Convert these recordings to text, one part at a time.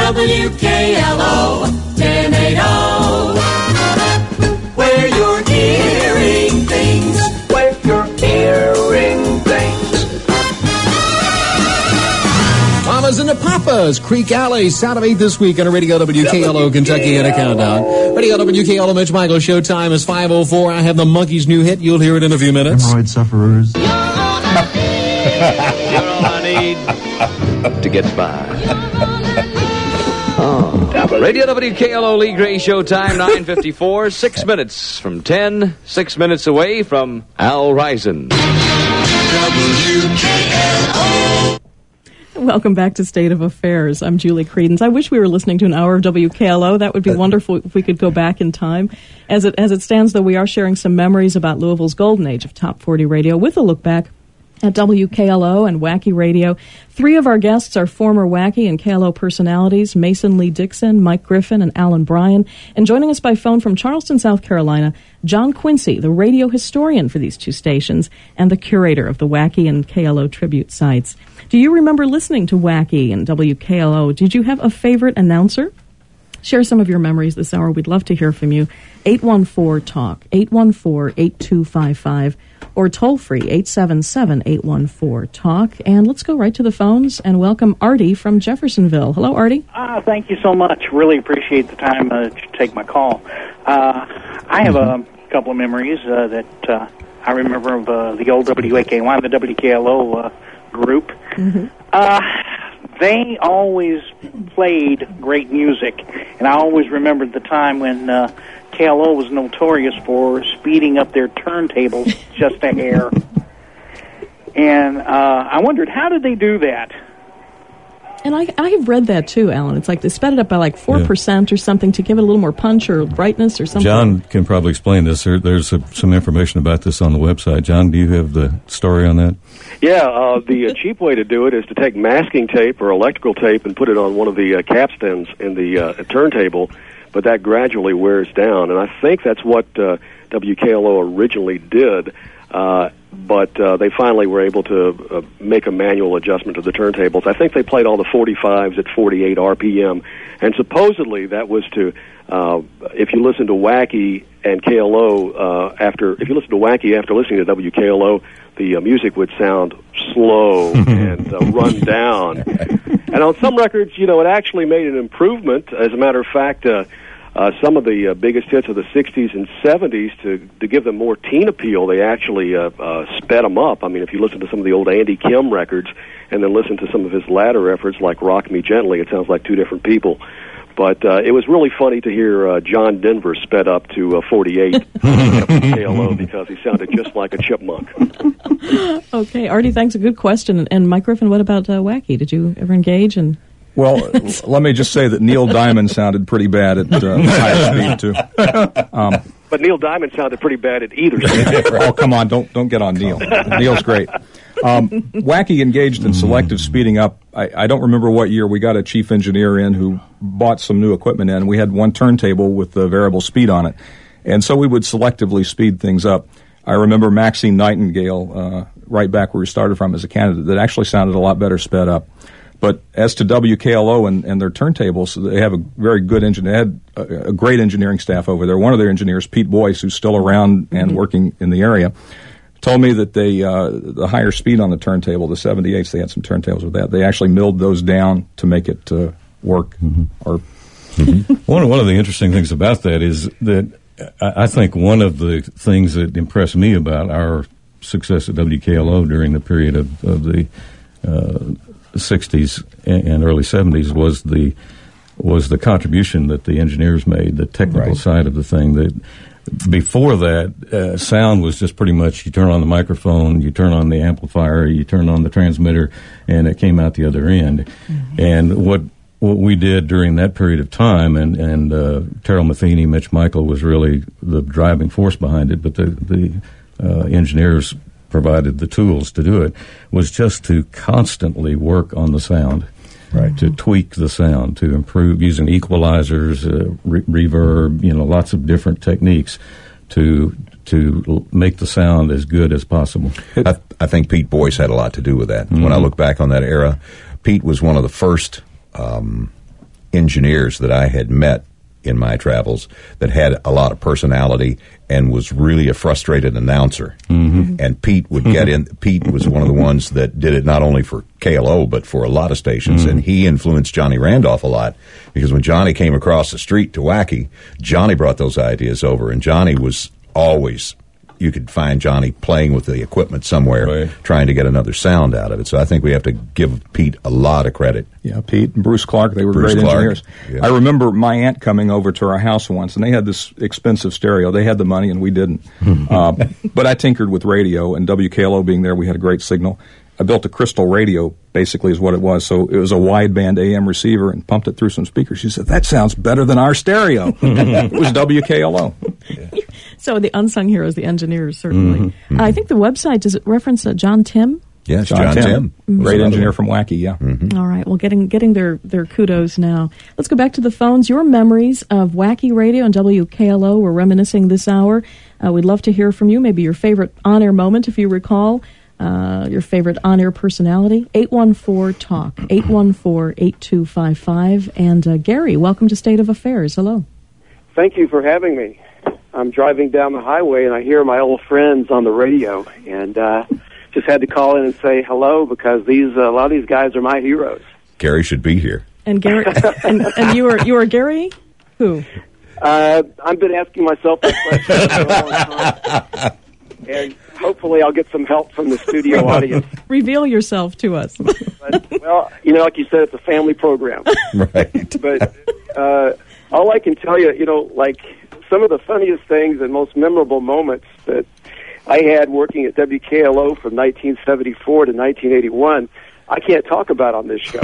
WKLO 1080. Where you're hearing things. Where you're hearing things. Mamas and the Papas, Creek Alley, Sound of 8 this week on a Radio WKLO, Kentucky in a countdown. Radio WKLO, Mitch Michael, showtime is 5:04. I have the Monkees' new hit. You'll hear it in a few minutes. Hemorrhoid sufferers. You're all I need to get by. Radio WKLO Lee Gray showtime, 9:54, 6 minutes from 10, 6 minutes away from Al Risen. WKLO. Welcome back to State of Affairs. I'm Julie Credence. I wish we were listening to an hour of WKLO. That would be wonderful if we could go back in time. As it stands, though, we are sharing some memories about Louisville's golden age of Top 40 radio with a look back at WKLO and Wacky Radio. 3 of our guests are former Wacky and KLO personalities, Mason Lee Dixon, Mike Griffin, and Alan Bryan. And joining us by phone from Charleston, South Carolina, John Quincy, the radio historian for these 2 stations and the curator of the Wacky and KLO tribute sites. Do you remember listening to Wacky and WKLO? Did you have a favorite announcer? Share some of your memories this hour. We'd love to hear from you. 814-TALK, 814-8255, or toll-free, 877-814-TALK. And let's go right to the phones and welcome Artie from Jeffersonville. Hello, Artie. Thank you so much. Really appreciate the time to take my call. I have a couple of memories that I remember of the old WAKY, the WKLO group. They always played great music, and I always remembered the time when KLO was notorious for speeding up their turntables just a hair. And I wondered, how did they do that? And I have read that too, Alan. It's like they sped it up by like 4% or something to give it a little more punch or brightness or something. John can probably explain this. There's some information about this on the website. John, do you have the story on that? Yeah, the cheap way to do it is to take masking tape or electrical tape and put it on one of the capstans in the turntable, but that gradually wears down. And I think that's what WKLO originally did. But they finally were able to make a manual adjustment to the turntables. I think they played all the 45s at 48 RPM, and supposedly that was to, if you listen to Wacky and KLO if you listen to Wacky after listening to WKLO, the music would sound slow and run down. And on some records, it actually made an improvement. As a matter of fact, some of the biggest hits of the 60s and 70s, to give them more teen appeal, they actually sped them up. I mean, if you listen to some of the old Andy Kim records and then listen to some of his latter efforts like Rock Me Gently, it sounds like 2 different people. But it was really funny to hear John Denver sped up to 48 KLO because he sounded just like a chipmunk. Okay, Artie, thanks. A good question. And Mike Griffin, what about Wacky? Did you ever engage in... Well, let me just say that Neil Diamond sounded pretty bad at high speed, too. But Neil Diamond sounded pretty bad at either speed. Oh, come on, don't get on Neil. Neil's great. Wacky engaged in selective speeding up. I don't remember what year. We got a chief engineer in who bought some new equipment in. We had one turntable with the variable speed on it. And so we would selectively speed things up. I remember Maxine Nightingale, right back where we started from as a candidate, that actually sounded a lot better sped up. But as to WKLO and their turntables, they have a very good engineer. They had a great engineering staff over there. One of their engineers, Pete Boyce, who's still around and working in the area, told me that they the higher speed on the turntable, the 78s, they had some turntables with that. They actually milled those down to make it work. Or One of the interesting things about that is that I think one of the things that impressed me about our success at WKLO during the period of the 60s and early 70s was the contribution that the engineers made, the technical side of the thing. That before that, sound was just pretty much you turn on the microphone, you turn on the amplifier, you turn on the transmitter, and it came out the other end. And what we did during that period of time, and Terrell Matheny, Mitch Michael was really the driving force behind it, but the engineers provided the tools to do it, was just to constantly work on the sound, to tweak the sound, to improve using equalizers, reverb, lots of different techniques to make the sound as good as possible. I think Pete Boyce had a lot to do with that. When I look back on that era, Pete was one of the first engineers that I had met in my travels that had a lot of personality and was really a frustrated announcer. Mm-hmm. And Pete would get in. Pete was one of the ones that did it not only for KLO, but for a lot of stations. Mm-hmm. And he influenced Johnny Randolph a lot, because when Johnny came across the street to Wacky, Johnny brought those ideas over. And Johnny was always, you could find Johnny playing with the equipment somewhere, right, trying to get another sound out of it. So I think we have to give Pete a lot of credit. Yeah, Pete and Bruce Clark, they were great engineers. Yeah. I remember my aunt coming over to our house once, and they had this expensive stereo. They had the money, and we didn't. But I tinkered with radio, and WKLO being there, we had a great signal. I built a crystal radio, basically, is what it was. So it was a wideband AM receiver and pumped it through some speakers. She said, "That sounds better than our stereo." It was WKLO. Yeah. So the unsung heroes, the engineers, certainly. Mm-hmm. I think the website, does it reference John Tim? Yes, John Tim. Mm-hmm. Great engineer from Wacky, yeah. Mm-hmm. All right, well, getting their kudos now. Let's go back to the phones. Your memories of Wacky Radio and WKLO, we're reminiscing this hour. We'd love to hear from you, maybe your favorite on-air moment, if you recall. Your favorite on-air personality, 814-TALK, 814-8255. And Gary, welcome to State of Affairs. Hello. Thank you for having me. I'm driving down the highway, and I hear my old friends on the radio, and just had to call in and say hello, because a lot of these guys are my heroes. Gary should be here. And Gary, and you are Gary? Who? I've been asking myself that question for a long time. And hopefully I'll get some help from the studio audience. Reveal yourself to us. But, well, like you said, it's a family program. Right. But all I can tell you, like some of the funniest things and most memorable moments that I had working at WKLO from 1974 to 1981, I can't talk about on this show.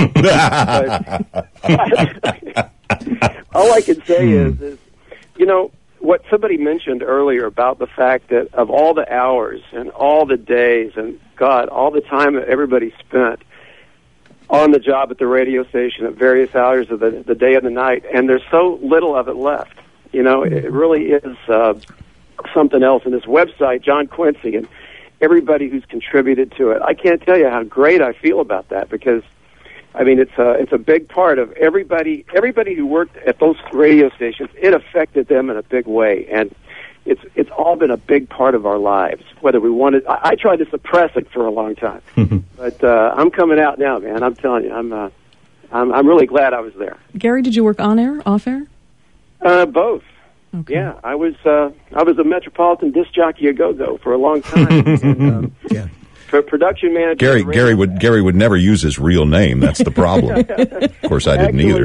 All I can say is what somebody mentioned earlier about the fact that of all the hours and all the days and, God, all the time that everybody spent on the job at the radio station at various hours of the day and the night, and there's so little of it left. It really is something else. And this website, John Quincy, and everybody who's contributed to it, I can't tell you how great I feel about that, because it's a big part of everybody who worked at those radio stations. It affected them in a big way, and it's all been a big part of our lives. Whether we wanted, I tried to suppress it for a long time, but I'm coming out now, man. I'm telling you, I'm really glad I was there. Gary, did you work on air, off air? Both. Okay. Yeah, I was a Metropolitan disc jockey a go-go for a long time. And, yeah. Production manager. Gary would never use his real name. That's the problem. Of course, I didn't either.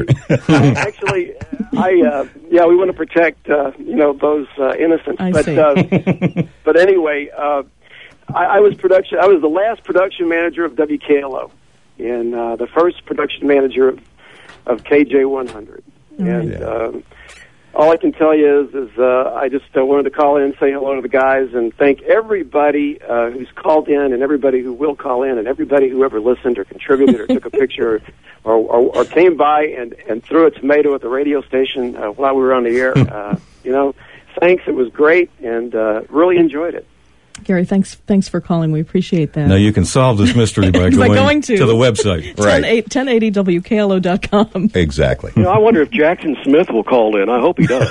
We want to protect those innocents. But anyway, I was the last production manager of WKLO, and the first production manager of KJ100, and. All I can tell you is I just wanted to call in and say hello to the guys and thank everybody who's called in and everybody who will call in and everybody who ever listened or contributed or took a picture or came by and threw a tomato at the radio station while we were on the air. Thanks. It was great and really enjoyed it. Gary, thanks for calling. We appreciate that. Now you can solve this mystery by going to the website. Right. 1080WKLO.com. Exactly. I wonder if Jackson Smith will call in. I hope he does.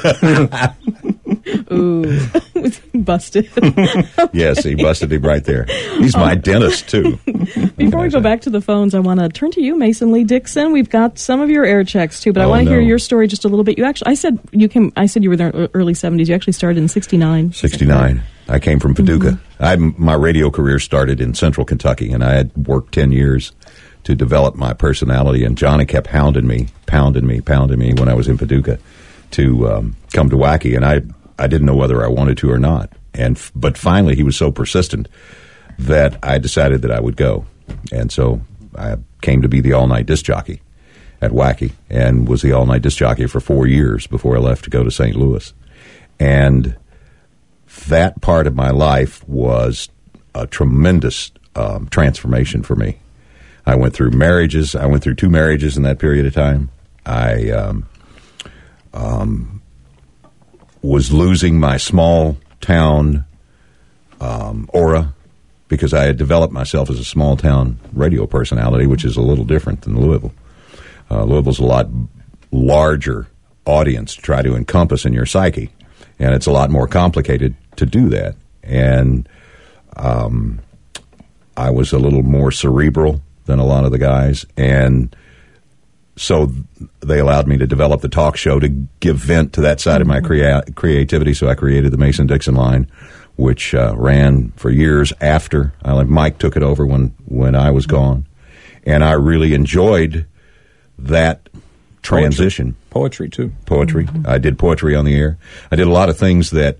Ooh, busted. Yes, he busted him right there. He's my dentist, too. Before we go back to the phones, I want to turn to you, Mason Lee Dixon. We've got some of your air checks, too, but I want to hear your story just a little bit. I said you were there in the early 70s. You actually started in 69. 69. I came from Paducah. My radio career started in Central Kentucky, and I had worked 10 years to develop my personality, and Johnny kept pounding me when I was in Paducah to come to Wacky, and I didn't know whether I wanted to or not. But finally, he was so persistent that I decided that I would go. And so I came to be the all-night disc jockey at Wacky, and was the all-night disc jockey for 4 years before I left to go to St. Louis. And that part of my life was a tremendous transformation for me. I went through marriages. I went through 2 marriages in that period of time. I was losing my small town aura because I had developed myself as a small town radio personality, which is a little different than Louisville. Louisville's a lot larger audience to try to encompass in your psyche, and it's a lot more complicated to do that. And I was a little more cerebral than a lot of the guys, and so they allowed me to develop the talk show to give vent to that side of my creativity. So I created the Mason-Dixon line, which ran for years after Mike took it over when I was gone, and I really enjoyed that transition. Poetry too. Poetry. I did poetry on the air. I did a lot of things that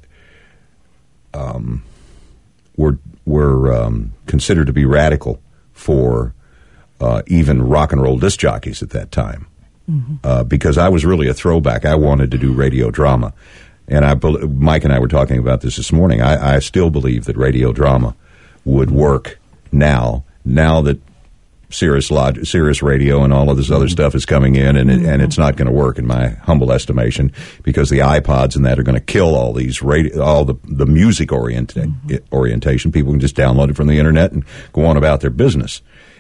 were considered to be radical for even rock and roll disc jockeys at that time, because I was really a throwback. I wanted to do radio drama, and Mike and I were talking about this morning. I still believe that radio drama would work now that Sirius Radio and all of this other stuff is coming in, and it's not going to work in my humble estimation, because the iPods and that are going to kill all these all the music orientation. People can just download it from the internet and go on about their business,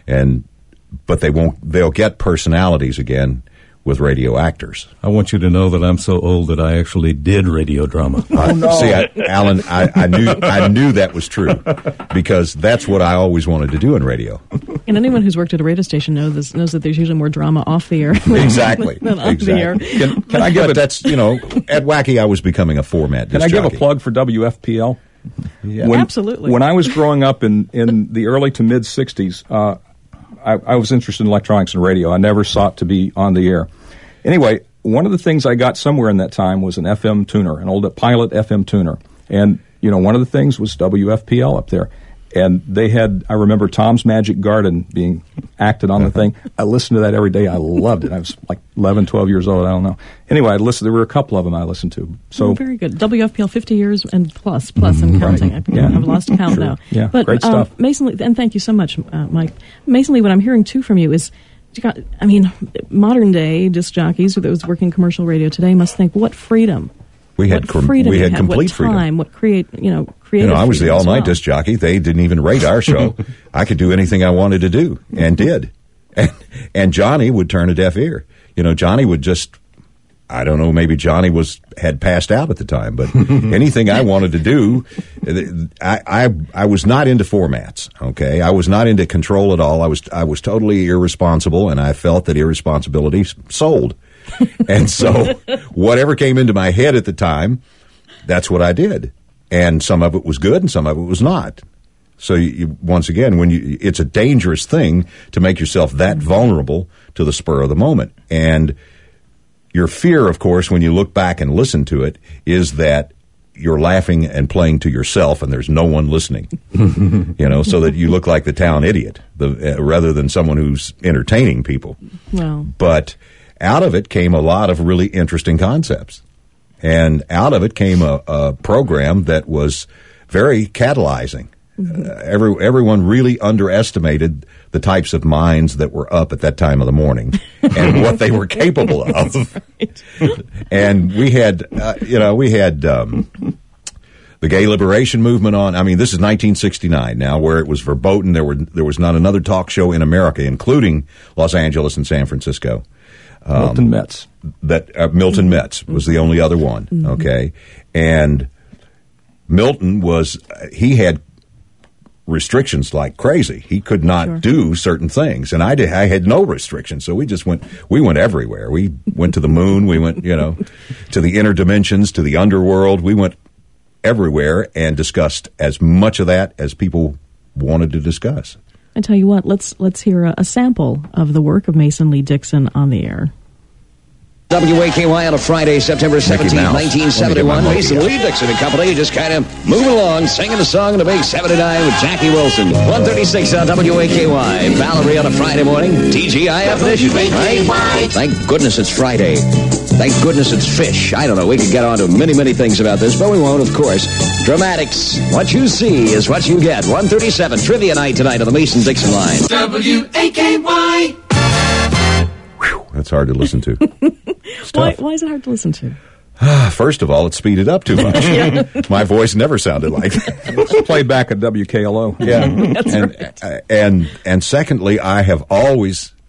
but they'll get personalities again with radio actors. I want you to know that I'm so old that I actually did radio drama. See, Alan, I knew that was true, because that's what I always wanted to do in radio. And anyone who's worked at a radio station knows that there's usually more drama off the air exactly than on the air. Can I give it? That's at Wacky I was becoming a format. Can I give a plug for WFPL? Yeah. Absolutely. When I was growing up in the early to mid '60s. I was interested in electronics and radio. I never sought to be on the air. Anyway, one of the things I got somewhere in that time was an FM tuner, an old Pilot FM tuner. And, one of the things was WFPL up there. And they had, I remember Tom's Magic Garden being acted on the thing. I listened to that every day. I loved it. I was like 11, 12 years old. I don't know. Anyway, there were a couple of them I listened to. So very good. WFPL 50 years and plus and counting. Right. I've lost count now. Yeah, but, great stuff. Mason Lee, and thank you so much, Mike. Mason Lee, what I'm hearing too from you is, modern day disc jockeys, those working commercial radio today, must think, what freedom. We had complete what freedom. What creative I was the all-night well. disc jockey. They didn't even rate our show. I could do anything I wanted to do, and did. And Johnny would turn a deaf ear. Johnny would just, I don't know, maybe Johnny had passed out at the time, but anything I wanted to do, I was not into formats, okay? I was not into control at all. I was totally irresponsible, and I felt that irresponsibility sold. And so whatever came into my head at the time, that's what I did. And some of it was good and some of it was not. So once again, it's a dangerous thing to make yourself that vulnerable to the spur of the moment. And your fear, of course, when you look back and listen to it, is that you're laughing and playing to yourself and there's no one listening, so that you look like the town idiot rather than someone who's entertaining people. Well. But out of it came a lot of really interesting concepts. And out of it came a program that was very catalyzing. Everyone really underestimated the types of minds that were up at that time of the morning and what they were capable of. Right. And we had the gay liberation movement on. This is 1969 now, where it was verboten. There was not another talk show in America, including Los Angeles and San Francisco. Milton Metz. Milton Metz was the only other one, okay? And Milton he had restrictions like crazy. He could not do certain things, and I had no restrictions, so we went everywhere. We went to the moon, we went, to the inner dimensions, to the underworld. We went everywhere and discussed as much of that as people wanted to discuss. I tell you what, let's hear a sample of the work of Mason Lee Dixon on the air. WAKY on a Friday, September 17, 1971. Mason Lee Dixon and company just kind of moving along, singing a song in the big 79 with Jackie Wilson. 136 on WAKY. Valerie on a Friday morning. TGIF edition, right? Thank goodness it's Friday. Thank goodness it's fish. I don't know. We could get on to many, many things about this, but we won't, of course. Dramatics. What you see is what you get. 137. Trivia night tonight on the Mason-Dixon line. WAKY. That's hard to listen to. Why is it hard to listen to? First of all, it's speeded up too much. My voice never sounded like that. It's played back at WKLO. Yeah. That's right. And secondly, I have always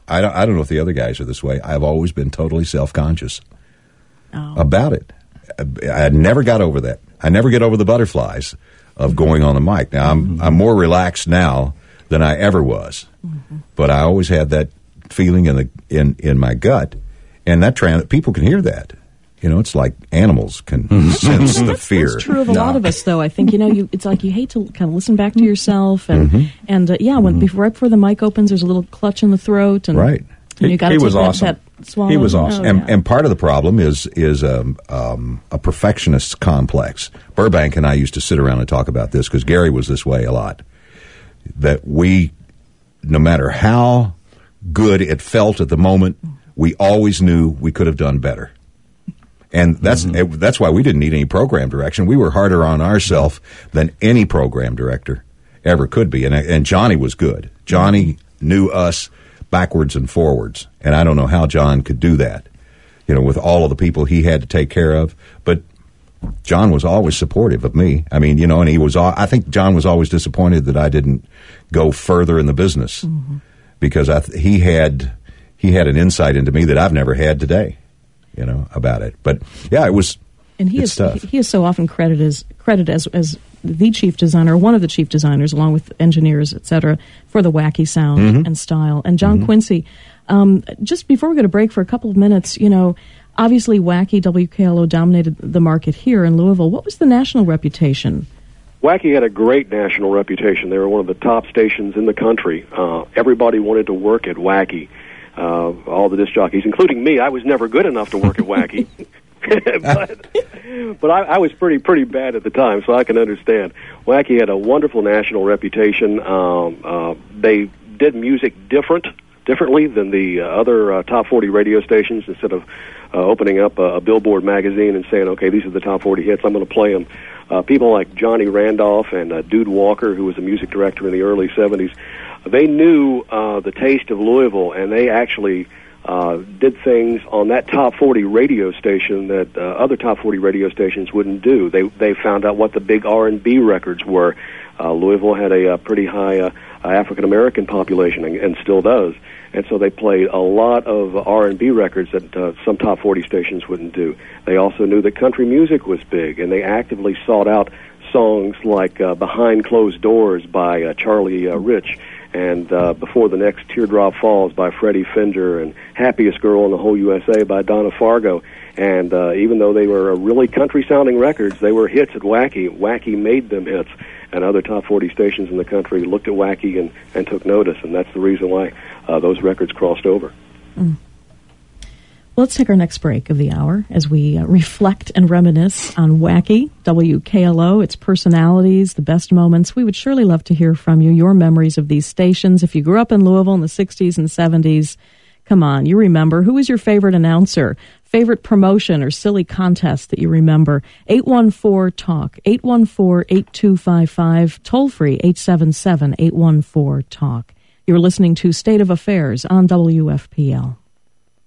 I don't know if the other guys are this way. I've always been totally self-conscious about it. I never got over that. I never get over the butterflies of going on the mic. Now, I'm more relaxed now than I ever was, but I always had that feeling in my gut, and that people can hear that. You know, it's like animals can sense the fear. That's true of a lot of us, though. I think, it's like you hate to kind of listen back to yourself, and right before the mic opens, there's a little clutch in the throat, and right. And you got to take that swallow. He was awesome, and part of the problem is a perfectionist complex. Burbank and I used to sit around and talk about this because Gary was this way a lot. That we, no matter how good it felt at the moment, we always knew we could have done better. And that's why we didn't need any program direction. We were harder on ourselves than any program director ever could be. And Johnny was good. Johnny knew us backwards and forwards. And I don't know how John could do that, with all of the people he had to take care of. But John was always supportive of me. I mean, and I think John was always disappointed that I didn't go further in the business because he had an insight into me that I've never had today. About it. But yeah, it was. And he is so often credited as the chief designer, one of the chief designers, along with engineers, etc., for the wacky sound and style. And John Quincy, just before we go to break for a couple of minutes, obviously wacky WKLO dominated the market here in Louisville. What was the national reputation? Wacky had a great national reputation. They were one of the top stations in the country. Everybody wanted to work at Wacky. All the disc jockeys, including me. I was never good enough to work at Wacky, but I was pretty bad at the time, so I can understand. Wacky had a wonderful national reputation. They did music differently than the other top 40 radio stations. Instead of opening up a Billboard magazine and saying, "Okay, these are the top 40 hits, I'm going to play them." People like Johnny Randolph and Dude Walker, who was a music director in the early 70s. They knew the taste of Louisville, and they actually did things on that top 40 radio station that other top 40 radio stations wouldn't do. They found out what the big R&B records were. Louisville had a pretty high African-American population, and still does. And so they played a lot of R&B records that some top 40 stations wouldn't do. They also knew that country music was big, and they actively sought out songs like Behind Closed Doors by Charlie Rich, and Before the Next Teardrop Falls by Freddie Finger, and Happiest Girl in the Whole USA by Donna Fargo. And even though they were really country-sounding records, they were hits at Wacky. Wacky made them hits, and other top 40 stations in the country looked at Wacky and took notice, and that's the reason why those records crossed over. Let's take our next break of the hour as we reflect and reminisce on Wacky, WKLO, its personalities, the best moments. We would surely love to hear from you, your memories of these stations. If you grew up in Louisville in the 60s and 70s, come on, you remember. Who was your favorite announcer, favorite promotion, or silly contest that you remember? 814-TALK, 814-8255, toll-free 877-814-TALK. You're listening to State of Affairs on WFPL.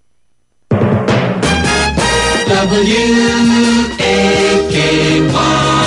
WAKY